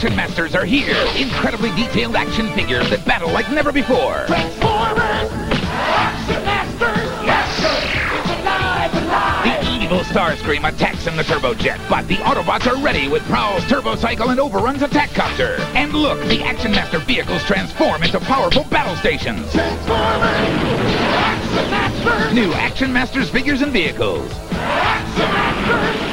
Action Masters are here. Incredibly detailed action figures that battle like never before. Transformers! Action Masters! Yes, sir! It's alive, alive! The evil Starscream attacks in the turbojet, but the Autobots are ready with Prowl's turbocycle and Overrun's attack copter. And look, the Action Master vehicles transform into powerful battle stations. Transformers! Action Masters! New Action Masters figures and vehicles. Action Masters!